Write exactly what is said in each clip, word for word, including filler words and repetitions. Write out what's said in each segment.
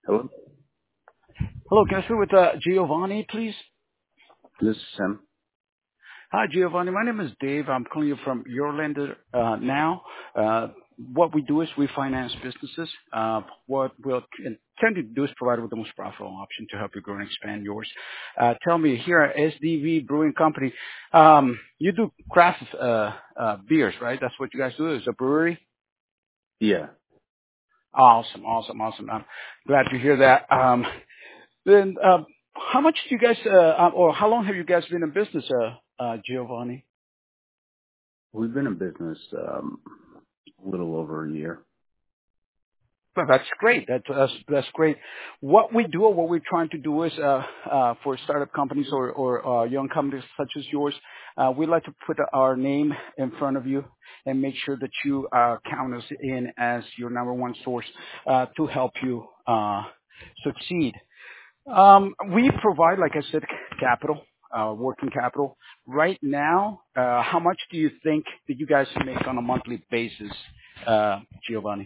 Hello, Hello, can I speak with uh, Giovanni, please? this is Sam. Hi, Giovanni. My name is Dave. I'm calling you from Your Lender uh, now. Uh, what we do is we finance businesses. Uh, what we'll intend to do is provide with the most profitable option to help you grow and expand yours. Uh, tell me, here at S D V Brewing Company, um, you do craft uh, uh, beers, right? That's what you guys do, is a brewery? Yeah, Awesome, awesome, awesome. I'm glad to hear that. Um, then, uh, how much do you guys, uh, uh, or how long have you guys been in business, uh, uh, Giovanni? we've been in business um, a little over a year. Well, that's great. That, that's that's great. What we do, or what we're trying to do, is uh, uh, for startup companies or or uh, young companies such as yours, uh, we like to put our name in front of you and make sure that you uh, count us in as your number one source uh, to help you uh, succeed. Um, we provide, like I said, capital, uh, working capital. Right now, uh, how much do you think that you guys make on a monthly basis, uh, Giovanni?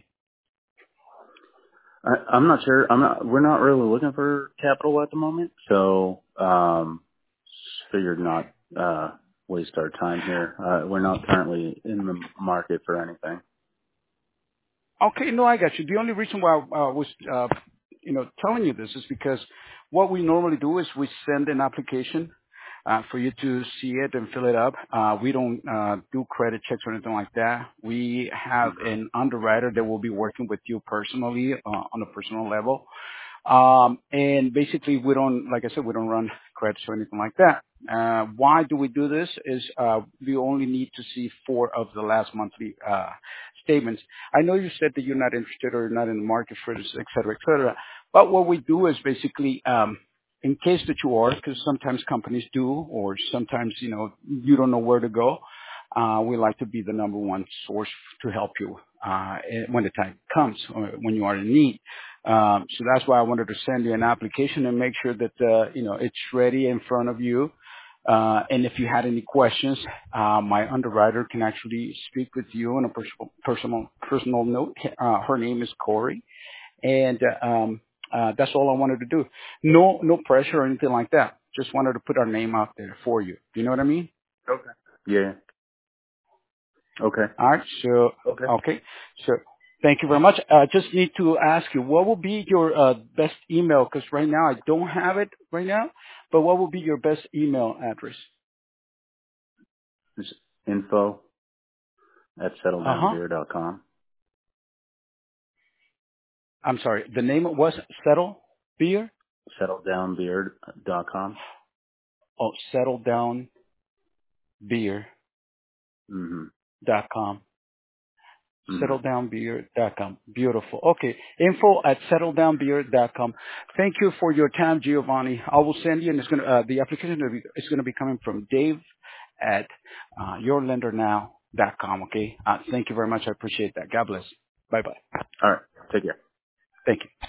I, I'm not sure. I'm not. We're not really looking for capital at the moment, so um, figured not uh, waste our time here. Uh, we're not currently in the market for anything. Okay, no, I got you. The only reason why I uh, was, uh, you know, telling you this is because what we normally do is we send an application uh, for you to see it and fill it up. Uh, we don't uh, do credit checks or anything like that. We have hmm an underwriter that will be working with you personally uh, on a personal level. Um, and basically, we don't, like I said, we don't run credits or anything like that. Uh, why do we do this? Is uh, we only need to see four of the last monthly uh, statements. I know you said that you're not interested or not in the market for this, et cetera, et cetera. But what we do is basically, um, in case that you are, because sometimes companies do, or sometimes you know you don't know where to go. Uh, we like to be the number one source to help you uh, when the time comes, or when you are in need. Um, so that's why I wanted to send you an application and make sure that uh, you know it's ready in front of you. Uh, and if you had any questions, uh, my underwriter can actually speak with you on a personal personal personal note. Uh, her name is Corey, and uh, um, uh, that's all I wanted to do. No no pressure or anything like that. Just wanted to put our name out there for you. You know what I mean? Okay. Yeah. Okay. All right. So, Okay. okay. So thank you very much. I just need to ask you, what will be your uh, best email? Because right now I don't have it right now, but what will be your best email address? It's info at Uh-huh. settledownbeer dot com. I'm sorry. The name was Settle Beer? settledownbeer dot com. Oh, settledownbeer Mm-hmm. dot com. Mm-hmm. settledownbeer dot com. Beautiful. Okay. Info at settledownbeer dot com. Thank you for your time, Giovanni. I will send you, and it's going to, uh, the application is going to be coming from Dave at uh, your lender now dot com. Okay. Uh, thank you very much. I appreciate that. God bless. Bye bye. All right. Take care. Thank you.